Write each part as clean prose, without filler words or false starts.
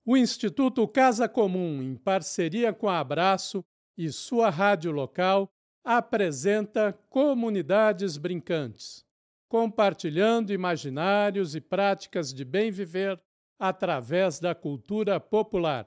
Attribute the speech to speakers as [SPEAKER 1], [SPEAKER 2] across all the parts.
[SPEAKER 1] O Instituto Casa Comum, em parceria com a Abraço e sua rádio local, apresenta Comunidades Brincantes, compartilhando imaginários e práticas de bem viver através da cultura popular.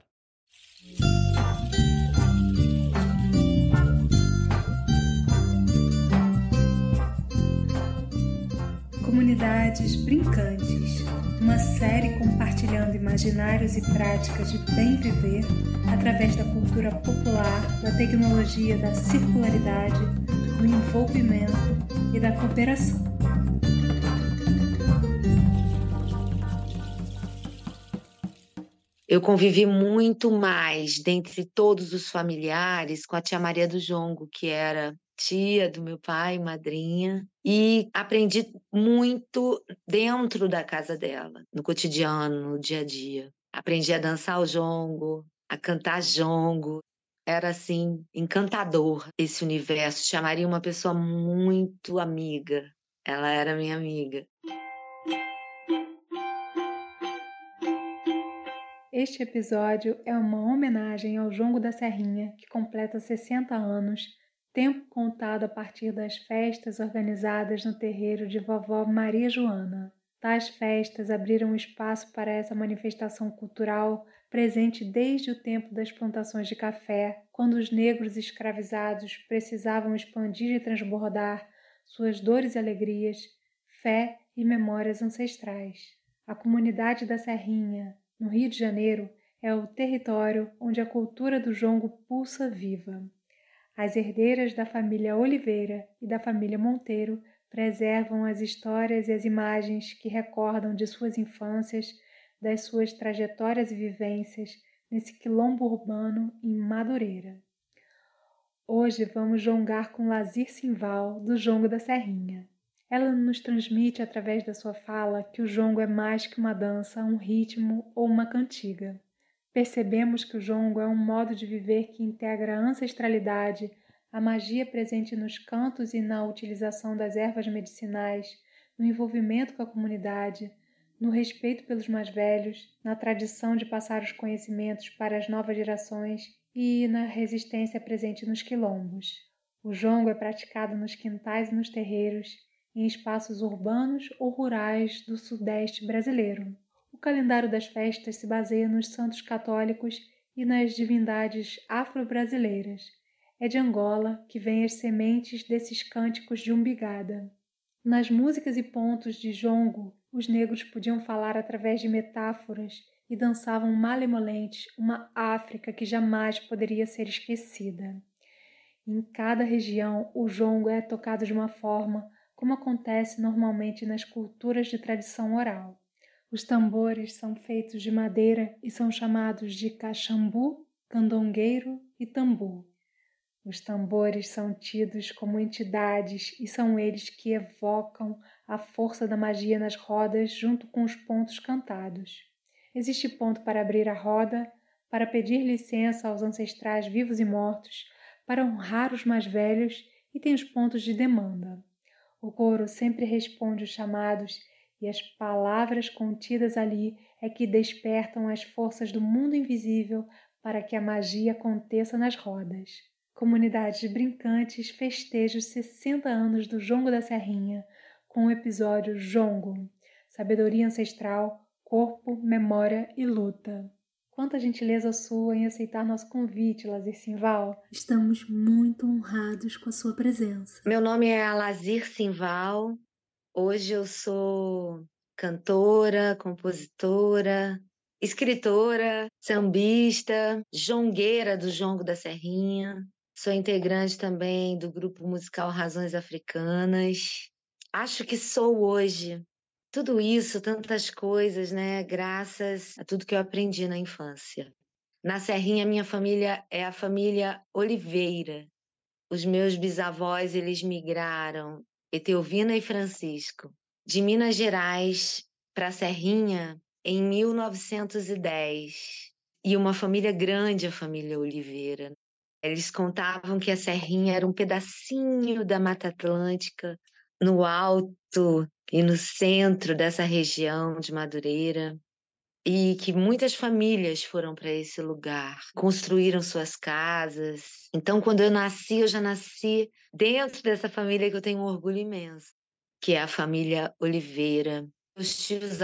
[SPEAKER 2] Comunidades Brincantes, uma série compartilhando imaginários e práticas de bem viver através da cultura popular, da tecnologia, da circularidade, do envolvimento e da cooperação.
[SPEAKER 3] Eu convivi muito mais dentre todos os familiares com a tia Maria do Jongo, que era tia do meu pai, madrinha, e aprendi muito dentro da casa dela, no cotidiano, no dia a dia. Aprendi a dançar o jongo, a cantar jongo. Era assim, encantador esse universo. Tia Maria, uma pessoa muito amiga. Ela era minha amiga.
[SPEAKER 2] Este episódio é uma homenagem ao Jongo da Serrinha, que completa 60 anos, tempo contado a partir das festas organizadas no terreiro de vovó Maria Joana. Tais festas abriram espaço para essa manifestação cultural presente desde o tempo das plantações de café, quando os negros escravizados precisavam expandir e transbordar suas dores e alegrias, fé e memórias ancestrais. A comunidade da Serrinha, no Rio de Janeiro, é o território onde a cultura do jongo pulsa viva. As herdeiras da família Oliveira e da família Monteiro preservam as histórias e as imagens que recordam de suas infâncias, das suas trajetórias e vivências nesse quilombo urbano em Madureira. Hoje vamos jongar com Lazir Simval, do Jongo da Serrinha. Ela nos transmite através da sua fala que o jongo é mais que uma dança, um ritmo ou uma cantiga. Percebemos que o jongo é um modo de viver que integra a ancestralidade, a magia presente nos cantos e na utilização das ervas medicinais, no envolvimento com a comunidade, no respeito pelos mais velhos, na tradição de passar os conhecimentos para as novas gerações e na resistência presente nos quilombos. O jongo é praticado nos quintais e nos terreiros, em espaços urbanos ou rurais do Sudeste brasileiro. O calendário das festas se baseia nos santos católicos e nas divindades afro-brasileiras. É de Angola que vêm as sementes desses cânticos de umbigada. Nas músicas e pontos de jongo, os negros podiam falar através de metáforas e dançavam malemolentes uma África que jamais poderia ser esquecida. Em cada região, o jongo é tocado de uma forma como acontece normalmente nas culturas de tradição oral. Os tambores são feitos de madeira e são chamados de caxambu, candongueiro e tambu. Os tambores são tidos como entidades e são eles que evocam a força da magia nas rodas junto com os pontos cantados. Existe ponto para abrir a roda, para pedir licença aos ancestrais vivos e mortos, para honrar os mais velhos e tem os pontos de demanda. O coro sempre responde os chamados e as palavras contidas ali é que despertam as forças do mundo invisível para que a magia aconteça nas rodas. Comunidades Brincantes festeja os 60 anos do Jongo da Serrinha com o episódio Jongo, Sabedoria Ancestral, Corpo, Memória e Luta. Quanta gentileza sua em aceitar nosso convite, Lazir Simval. Estamos muito honrados com a sua presença.
[SPEAKER 3] Meu nome é Lazir Simval. Hoje eu sou cantora, compositora, escritora, sambista, jongueira do Jongo da Serrinha. Sou integrante também do grupo musical Razões Africanas. Acho que sou hoje tudo isso, tantas coisas, né? Graças a tudo que eu aprendi na infância. Na Serrinha, minha família é a família Oliveira. Os meus bisavós, eles migraram, Etelvina e Francisco, de Minas Gerais para a Serrinha em 1910. E uma família grande, a família Oliveira. Eles contavam que a Serrinha era um pedacinho da Mata Atlântica, no alto e no centro dessa região de Madureira. e que muitas famílias foram para esse lugar, construíram suas casas. Então, quando eu já nasci dentro dessa família que eu tenho um orgulho imenso, que é a família Oliveira. Os tios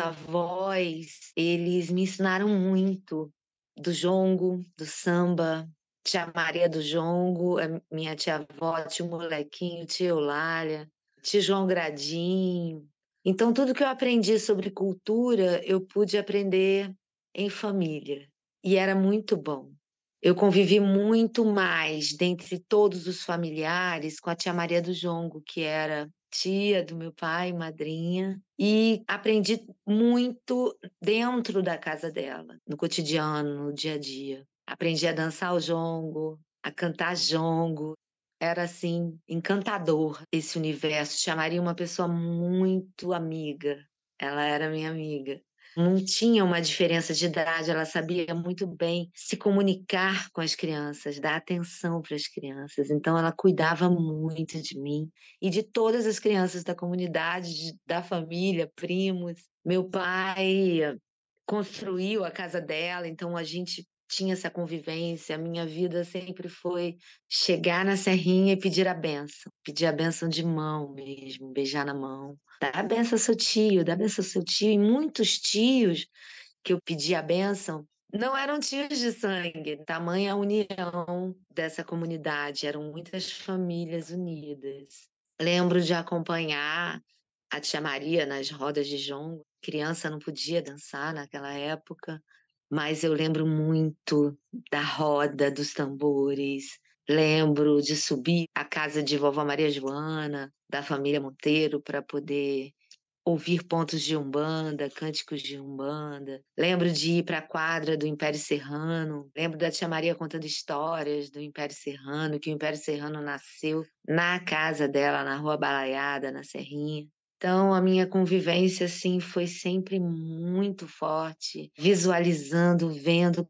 [SPEAKER 3] avós, eles me ensinaram muito do jongo, do samba. Tia Maria do Jongo, a minha tia-avó, tio Molequinho, tia Eulália, tio João Gradinho. Então, tudo que eu aprendi sobre cultura, eu pude aprender em família. E era muito bom. Eu convivi muito mais dentre todos os familiares com a tia Maria do Jongo, que era tia do meu pai, madrinha, e aprendi muito dentro da casa dela, no cotidiano, no dia a dia. Aprendi a dançar o jongo, a cantar jongo. Era assim, encantador esse universo. Chamaria uma pessoa muito amiga. Ela era minha amiga. Não tinha uma diferença de idade, ela sabia muito bem se comunicar com as crianças, dar atenção para as crianças. Então, ela cuidava muito de mim e de todas as crianças da comunidade, da família, primos. Meu pai construiu a casa dela, então a gente tinha essa convivência. A minha vida sempre foi chegar na serrinha e pedir a bênção de mão mesmo, beijar na mão. Dá a benção ao seu tio, dá a benção ao seu tio. E muitos tios que eu pedi a bênção não eram tios de sangue, tamanha a união dessa comunidade, eram muitas famílias unidas. Lembro de acompanhar a tia Maria nas rodas de jongo. Criança não podia dançar naquela época, mas eu lembro muito da roda dos tambores. Lembro de subir à casa de vovó Maria Joana, da família Monteiro, para poder ouvir pontos de Umbanda, cânticos de Umbanda. Lembro de ir para a quadra do Império Serrano. Lembro da tia Maria contando histórias do Império Serrano, que o Império Serrano nasceu na casa dela, na Rua Balaiada, na Serrinha. Então, a minha convivência, assim, foi sempre muito forte, visualizando, vendo,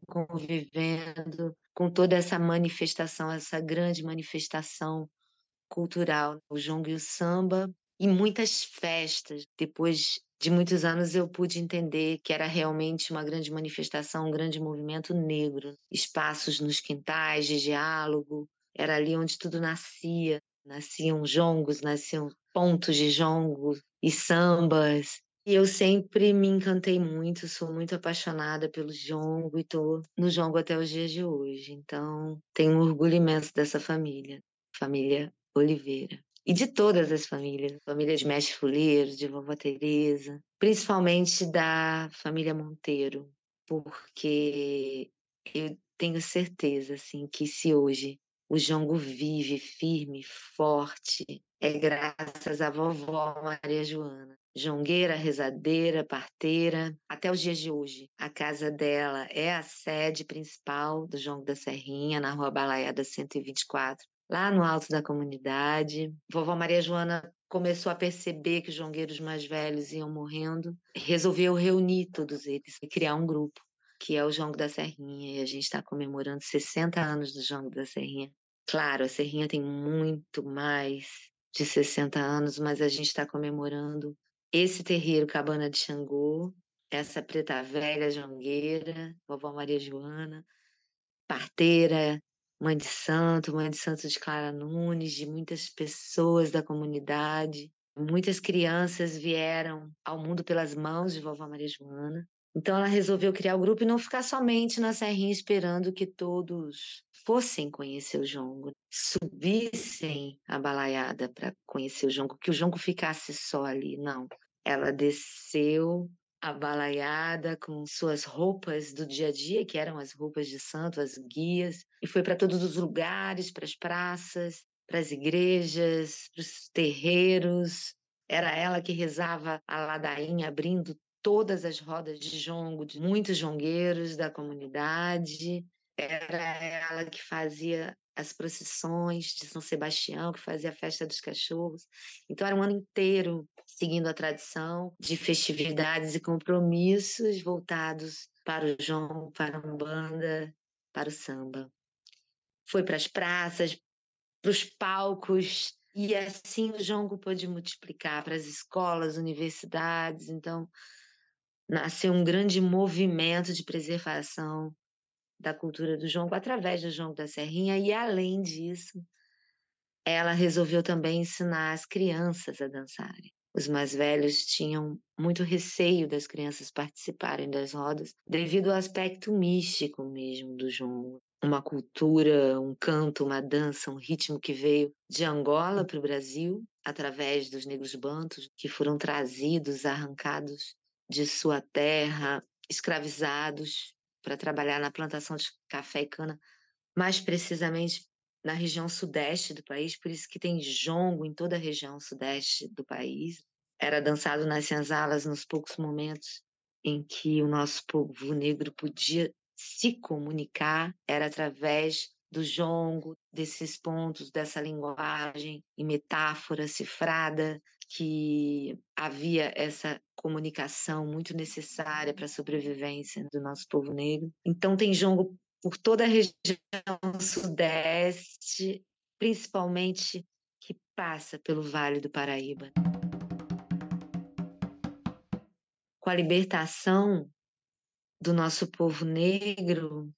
[SPEAKER 3] convivendo com toda essa manifestação, essa grande manifestação cultural, o jongo e o samba, e muitas festas. Depois de muitos anos eu pude entender que era realmente uma grande manifestação, um grande movimento negro. Espaços nos quintais de diálogo, era ali onde tudo nascia. Nasciam jongos, nasciam pontos de jongo e sambas. E eu sempre me encantei muito, sou muito apaixonada pelo jongo e estou no jongo até os dias de hoje. Então, tenho um orgulho imenso dessa família Oliveira. E de todas as famílias, família de Mestre Fuleiro, de Vovó Teresa, principalmente da família Monteiro, porque eu tenho certeza assim que se hoje o jongo vive firme, forte, é graças à vovó Maria Joana. Jongueira, rezadeira, parteira, até os dias de hoje. A casa dela é a sede principal do Jongo da Serrinha, na Rua Balaiada 124, lá no alto da comunidade. Vovó Maria Joana começou a perceber que os jongueiros mais velhos iam morrendo, resolveu reunir todos eles e criar um grupo, que é o Jongo da Serrinha, e a gente está comemorando 60 anos do Jongo da Serrinha. Claro, a Serrinha tem muito mais de 60 anos, mas a gente está comemorando esse terreiro Cabana de Xangô, essa preta velha jongueira, vovó Maria Joana, parteira, mãe de santo de Clara Nunes, de muitas pessoas da comunidade. Muitas crianças vieram ao mundo pelas mãos de vovó Maria Joana. Então ela resolveu criar o grupo e não ficar somente na Serrinha esperando que todos fossem conhecer o jongo, subissem a balaiada para conhecer o jongo, que o jongo ficasse só ali. Não. Ela desceu a balaiada com suas roupas do dia a dia, que eram as roupas de santo, as guias, e foi para todos os lugares, para as praças, para as igrejas, para os terreiros. Era ela que rezava a ladainha, abrindo todas as rodas de jongo de muitos jongueiros da comunidade. Era ela que fazia as procissões de São Sebastião, que fazia a festa dos cachorros. Então era um ano inteiro seguindo a tradição de festividades e compromissos voltados para o jongo, para a umbanda, para o samba. Foi para as praças, para os palcos, e assim o jongo pôde multiplicar para as escolas, universidades. Então, nasceu um grande movimento de preservação da cultura do jongo através do jongo da Serrinha e, além disso, ela resolveu também ensinar as crianças a dançarem. Os mais velhos tinham muito receio das crianças participarem das rodas devido ao aspecto místico mesmo do jongo. Uma cultura, um canto, uma dança, um ritmo que veio de Angola para o Brasil através dos negros bantos que foram trazidos, arrancados de sua terra, escravizados para trabalhar na plantação de café e cana, mais precisamente na região sudeste do país, por isso que tem jongo em toda a região sudeste do país. Era dançado nas senzalas nos poucos momentos em que o nosso povo negro podia se comunicar, era através do jongo, desses pontos, dessa linguagem e metáfora cifrada, que havia essa comunicação muito necessária para a sobrevivência do nosso povo negro. Então tem jongo por toda a região sudeste, principalmente que passa pelo Vale do Paraíba. Com a libertação do nosso povo negro,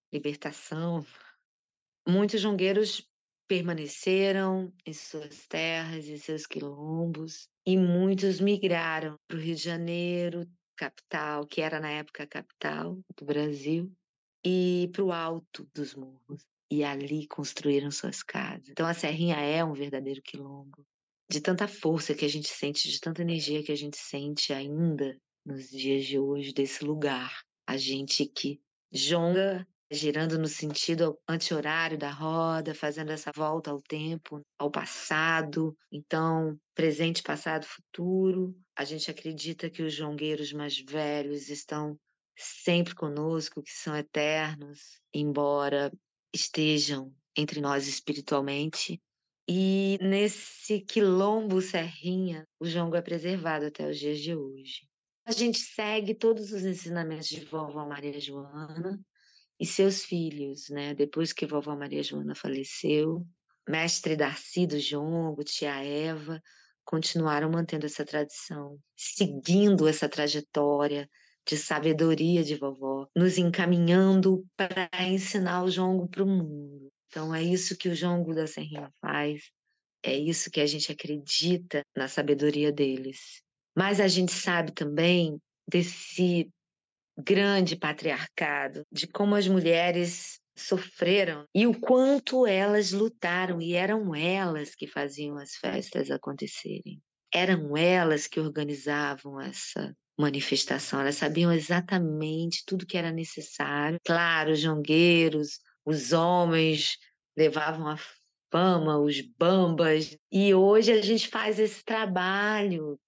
[SPEAKER 3] muitos jongueiros permaneceram em suas terras, em seus quilombos, e muitos migraram para o Rio de Janeiro, capital, que era na época a capital do Brasil, e para o alto dos morros. E ali construíram suas casas. Então a Serrinha é um verdadeiro quilombo. De tanta força que a gente sente, de tanta energia que a gente sente ainda nos dias de hoje desse lugar. A gente que jonga, girando no sentido anti-horário da roda, fazendo essa volta ao tempo, ao passado. Então, presente, passado, futuro. A gente acredita que os jongueiros mais velhos estão sempre conosco, que são eternos, embora estejam entre nós espiritualmente. E nesse quilombo Serrinha, o jongo é preservado até os dias de hoje. A gente segue todos os ensinamentos de vovó Maria Joana e seus filhos, né? Depois que vovó Maria Joana faleceu, mestre Darcy do jongo, tia Eva, continuaram mantendo essa tradição, seguindo essa trajetória de sabedoria de vovó, nos encaminhando para ensinar o jongo para o mundo. Então é isso que o jongo da Serrinha faz, é isso que a gente acredita na sabedoria deles. Mas a gente sabe também desse grande patriarcado, de como as mulheres sofreram e o quanto elas lutaram, e eram elas que faziam as festas acontecerem. Eram elas que organizavam essa manifestação, elas sabiam exatamente tudo que era necessário. Claro, os jongueiros, os homens levavam a fama, os bambas, e hoje a gente faz esse trabalho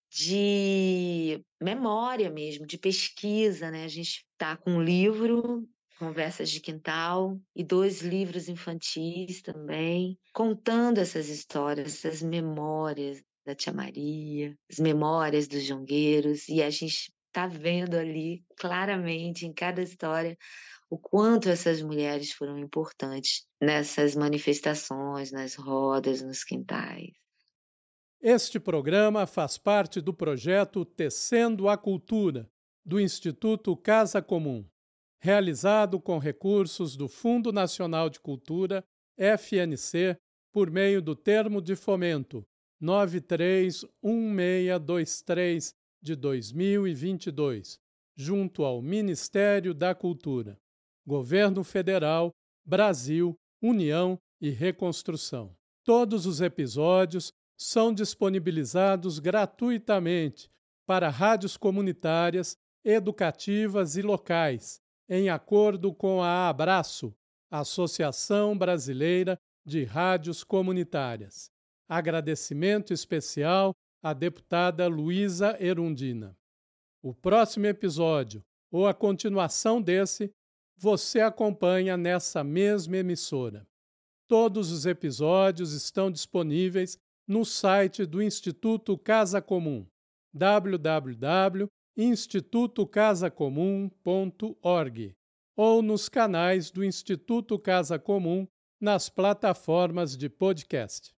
[SPEAKER 3] de memória mesmo, de pesquisa, né? A gente está com um livro, Conversas de Quintal, e 2 livros infantis também, contando essas histórias, essas memórias da tia Maria, as memórias dos jongueiros, e a gente está vendo ali claramente em cada história o quanto essas mulheres foram importantes nessas manifestações, nas rodas, nos quintais.
[SPEAKER 1] Este programa faz parte do projeto Tecendo a Cultura, do Instituto Casa Comum, realizado com recursos do Fundo Nacional de Cultura, FNC, por meio do Termo de Fomento 931623 de 2022, junto ao Ministério da Cultura, Governo Federal, Brasil, União e Reconstrução. Todos os episódios são disponibilizados gratuitamente para rádios comunitárias, educativas e locais, em acordo com a Abraço, Associação Brasileira de Rádios Comunitárias. Agradecimento especial à deputada Luísa Erundina. O próximo episódio, ou a continuação desse, você acompanha nessa mesma emissora. Todos os episódios estão disponíveis no site do Instituto Casa Comum, www.institutocasacomum.org, ou nos canais do Instituto Casa Comum nas plataformas de podcast.